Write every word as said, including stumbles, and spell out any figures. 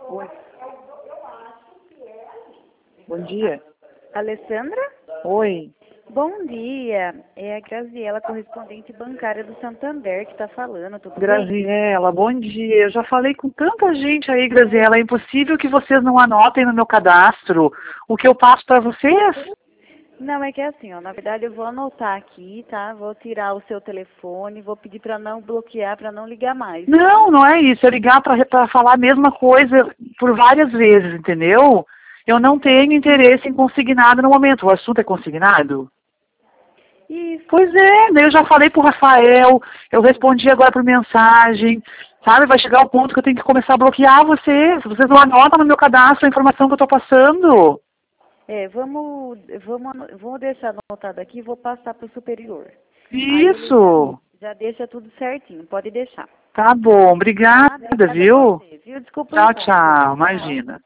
Oi. Bom dia. Alessandra? Oi. Bom dia. É a Graziela, correspondente bancária do Santander, que está falando. Tudo bem? Graziela, bom dia. Eu já falei com tanta gente aí, Graziela. É impossível que vocês não anotem no meu cadastro o que eu passo para vocês? Não, é que é assim, ó. Na verdade, eu vou anotar aqui, tá? Vou tirar o seu telefone, vou pedir para não bloquear, para não ligar mais. Não, não é isso. É ligar para falar a mesma coisa por várias vezes, entendeu? Eu não tenho interesse em consignado no momento. O assunto é consignado? Isso. Pois é, né? Eu já falei pro Rafael, eu respondi agora por mensagem, sabe? Vai chegar o ponto que eu tenho que começar a bloquear vocês. Vocês não anotam no meu cadastro a informação que eu tô passando. É, vamos, vamos, ano- vou deixar anotado aqui e vou passar para o superior. Aí ele Isso. já, já deixa tudo certinho, pode deixar. Tá bom, Tá? obrigada, Obrigada a viu? você, viu? Desculpa o Tchau, incômodo. tchau, Tchau. imagina.